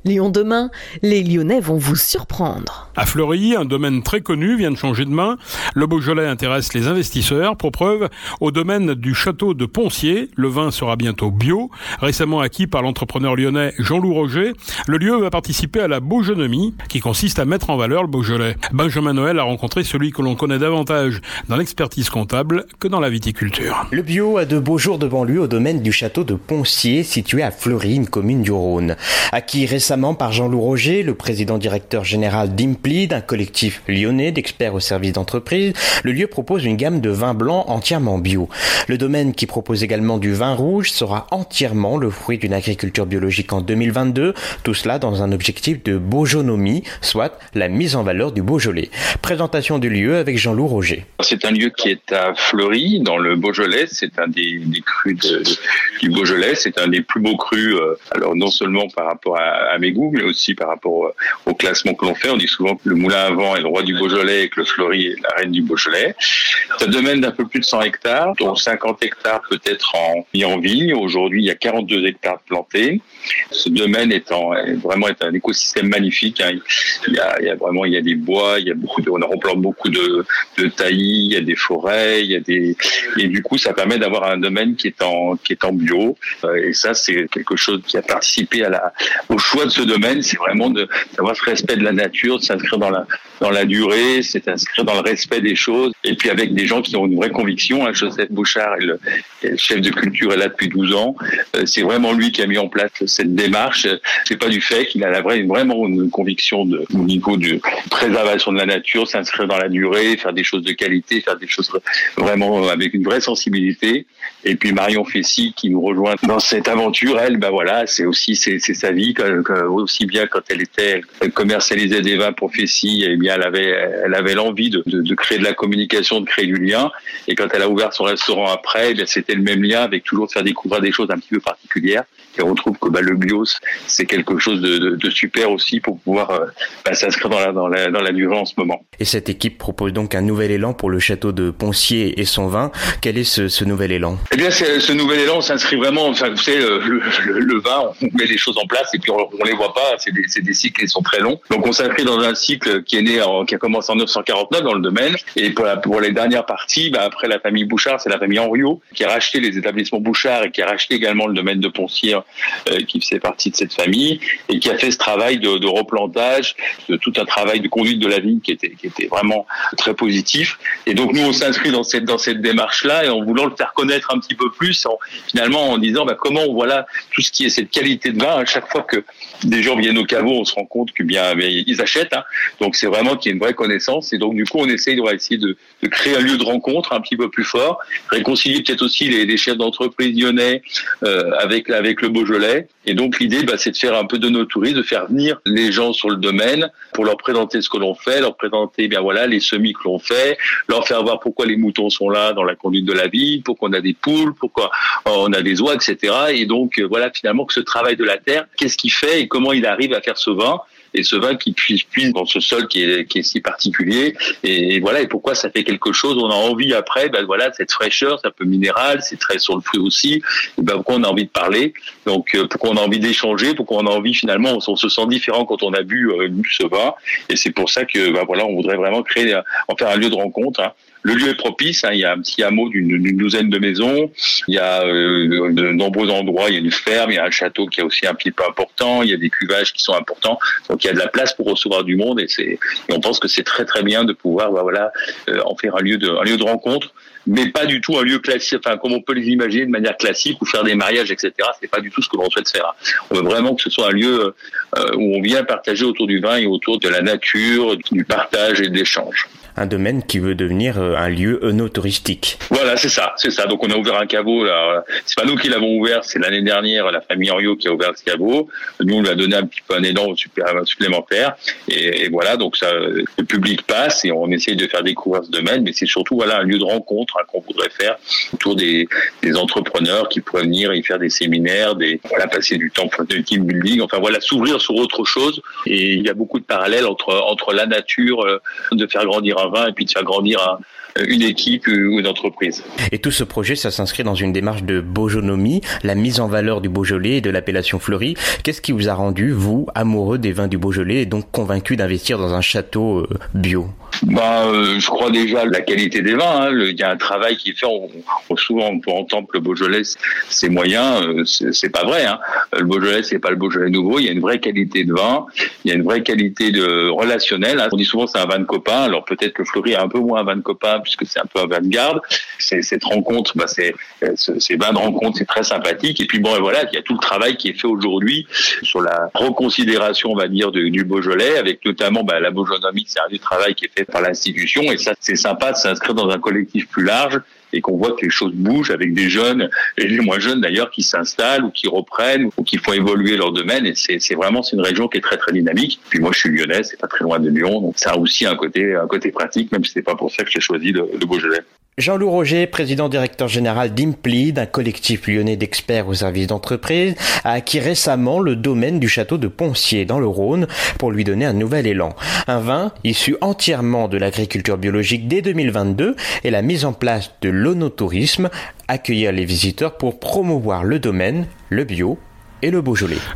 Lyon demain, les Lyonnais vont vous surprendre. À Fleury, un domaine très connu vient de changer de main. Le Beaujolais intéresse les investisseurs. Pour preuve, au domaine du château de Poncier, le vin sera bientôt bio. Récemment acquis par l'entrepreneur lyonnais Jean-Loup Roger, le lieu va participer à la Beaujonomie, qui consiste à mettre en valeur le Beaujolais. Benjamin Noël a rencontré celui que l'on connaît davantage dans l'expertise comptable que dans la viticulture. Le bio a de beaux jours devant lui au domaine du château de Poncier, situé à Fleury, une commune du Rhône. Acquis récemment par Jean-Loup Roger, le président directeur général d'Implid, un collectif lyonnais d'experts au service d'entreprise, le lieu propose une gamme de vins blancs entièrement bio. Le domaine, qui propose également du vin rouge, sera entièrement le fruit d'une agriculture biologique en 2022, tout cela dans un objectif de Beaujonomie, soit la mise en valeur du Beaujolais. Présentation du lieu avec Jean-Loup Roger. C'est un lieu qui est à Fleury, dans le Beaujolais. C'est un des crus du Beaujolais. C'est un des plus beaux crus, alors non seulement par rapport à mes goûts, mais aussi par rapport au classement que l'on fait. On dit souvent que le moulin à vent est le roi du Beaujolais et que le Fleury est la reine du Beaujolais. C'est un domaine d'un peu plus de 100 hectares, dont 50 hectares peut-être mis en vigne. Aujourd'hui, il y a 42 hectares plantés. Ce domaine est un écosystème magnifique. Il y a des bois, on replante beaucoup de taillis, il y a des forêts, et du coup, ça permet d'avoir un domaine qui est en bio. Et ça, c'est quelque chose qui a participé au choix de ce domaine. C'est vraiment d'avoir ce respect de la nature, de s'inscrire dans la durée, c'est s'inscrire dans le respect des choses. Et puis avec des gens qui ont une vraie conviction. Joseph Bouchard est le chef de culture, est là depuis 12 ans. C'est vraiment lui qui a mis en place cette démarche. C'est pas du fait qu'il a vraiment une conviction au niveau de préservation de la nature, s'inscrire dans la durée, faire des choses de qualité, faire des choses vraiment avec une vraie sensibilité. Et puis Marion Fessy qui nous rejoint dans cette aventure, elle, c'est sa vie, aussi bien quand elle commercialisait des vins pour Fessy, eh bien elle avait l'envie de créer de la communication, de créer du lien. Et quand elle a ouvert son restaurant après, eh bien c'était le même lien, avec toujours de faire découvrir des choses un petit peu particulières. Et on trouve que le bio, c'est quelque chose de super aussi pour pouvoir s'inscrire dans la durée en ce moment. Et cette équipe propose donc un nouvel élan pour le château de Poncier et son vin. Quel est ce nouvel élan ? Eh bien, ce nouvel élan s'inscrit vraiment, vous savez, le vin, on met les choses en place et puis on les voit pas, c'est des cycles qui sont très longs. Donc on s'inscrit dans un cycle qui a commencé en 1949 dans le domaine. Et pour les dernières parties, après la famille Bouchard, c'est la famille Henriot qui a racheté les établissements Bouchard et qui a racheté également le domaine de Poncier, qui faisait partie de cette famille, et qui a fait ce travail de replantage, de tout un travail de conduite de la vigne qui était vraiment très positif. Et donc nous on s'inscrit dans cette démarche-là, et en voulant le faire connaître un petit peu plus, finalement en disant comment voilà tout ce qui est cette qualité de vin. À chaque fois que des gens viennent au caveau, on se rend compte que ils achètent. Donc c'est vraiment qu'il y a une vraie connaissance. Et donc du coup on va essayer de créer un lieu de rencontre un petit peu plus fort, réconcilier peut-être aussi les chefs d'entreprise lyonnais avec le Beaujolais. Et donc l'idée, c'est de faire un peu de nos touristes, de faire venir les gens sur le domaine pour leur présenter ce que l'on fait, leur présenter les semis que l'on fait, leur faire voir pourquoi les moutons sont là dans la conduite de la vigne, pourquoi on a des poules, pourquoi on a des oies, etc. Et donc finalement que ce travail de la terre, qu'est-ce qu'il fait et comment il arrive à faire ce vin. Et ce vin qui puise dans ce sol qui est si particulier, et pourquoi ça fait quelque chose. On a envie après, cette fraîcheur, c'est un peu minéral, c'est très sur le fruit aussi. Et pourquoi on a envie de parler, donc pourquoi on a envie d'échanger, pourquoi on a envie finalement, on se sent différent quand on a bu ce vin. Et c'est pour ça que on voudrait vraiment en faire un lieu de rencontre. Le lieu est propice, il y a un petit hameau d'une douzaine de maisons, il y a de nombreux endroits, il y a une ferme, il y a un château qui est aussi un petit peu important, il y a des cuvages qui sont importants, donc il y a de la place pour recevoir du monde, et on pense que c'est très très bien de pouvoir en faire un lieu de rencontre, mais pas du tout un lieu classique, comme on peut les imaginer de manière classique, ou faire des mariages, etc. C'est pas du tout ce que l'on souhaite faire. On veut vraiment que ce soit un lieu où on vient partager autour du vin et autour de la nature, du partage et de l'échange. Un domaine qui veut devenir un lieu œnotouristique. Voilà, c'est ça. Donc on a ouvert un caveau, là. C'est pas nous qui l'avons ouvert, c'est l'année dernière la famille Henriot qui a ouvert ce caveau. Nous, on lui a donné un petit peu un élan supplémentaire. Et voilà, donc ça, le public passe et on essaye de faire découvrir ce domaine, mais c'est surtout un lieu de rencontre qu'on voudrait faire autour des entrepreneurs qui pourraient venir y faire des séminaires, passer du temps pour du team building, s'ouvrir sur autre chose. Et il y a beaucoup de parallèles entre la nature, de faire grandir un vin et puis de faire grandir une équipe ou une entreprise. Et tout ce projet, ça s'inscrit dans une démarche de Beaujonomie, la mise en valeur du Beaujolais et de l'appellation fleurie. Qu'est-ce qui vous a rendu, vous, amoureux des vins du Beaujolais et donc convaincu d'investir dans un château bio ? Je crois déjà la qualité des vins. Il y a un travail qui est fait. Souvent, on peut entendre que le Beaujolais, c'est moyen. C'est pas vrai. Le Beaujolais, c'est pas le Beaujolais nouveau. Il y a une vraie qualité de vin. Il y a une vraie qualité de relationnel. On dit souvent c'est un vin de copain. Alors peut-être que Fleury est un peu moins un vin de copain puisque c'est un peu un vin de garde. Cette rencontre, ces vins de rencontre, c'est très sympathique. Et puis voilà, il y a tout le travail qui est fait aujourd'hui sur la reconsidération, on va dire, du Beaujolais, avec notamment la Beaujonomie, c'est un du travail qui est fait par l'institution, et ça c'est sympa de s'inscrire dans un collectif plus large et qu'on voit que les choses bougent avec des jeunes et les moins jeunes d'ailleurs qui s'installent ou qui reprennent ou qui font évoluer leur domaine, et c'est une région qui est très très dynamique. Puis moi je suis lyonnais, c'est pas très loin de Lyon, donc ça a aussi un côté pratique, même si c'est pas pour ça que j'ai choisi le Beaujolais. Jean-Loup Roger, président directeur général d'Implid, un collectif lyonnais d'experts au service d'entreprise, a acquis récemment le domaine du château de Poncier dans le Rhône pour lui donner un nouvel élan. Un vin issu entièrement de l'agriculture biologique dès 2022 et la mise en place de l'onotourisme, accueillir les visiteurs pour promouvoir le domaine, le bio et le Beaujolais.